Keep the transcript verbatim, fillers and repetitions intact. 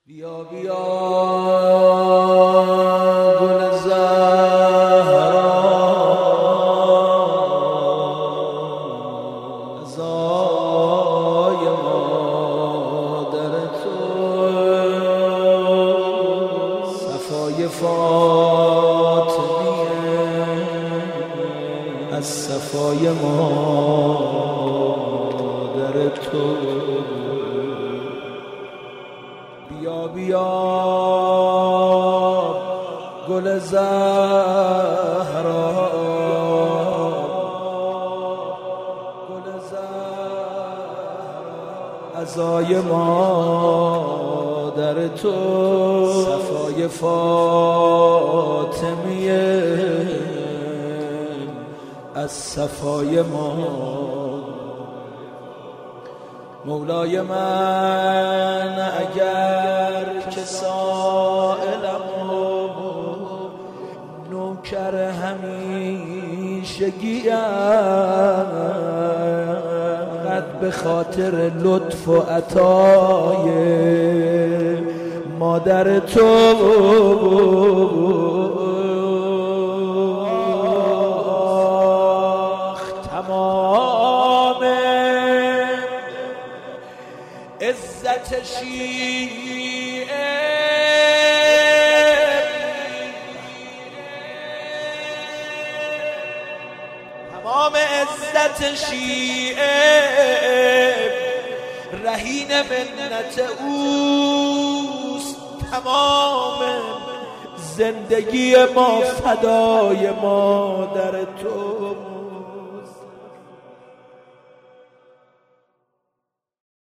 بیا بیا گل زهرا عزای مادر تو صفای فاطمیه از صفای مادر تو. بیا بیا گل زهرا گل زهرا عزای مادر تو صفای فاطمیه از صفای ما. مولای من اگر که سائلم و نوکر همیشگیم قد به خاطر لطف و عطای مادر تو تمام عزت شیعه تمام عزت شیعه رهین منت اوست. تمام زندگی ما فدای مادر تو.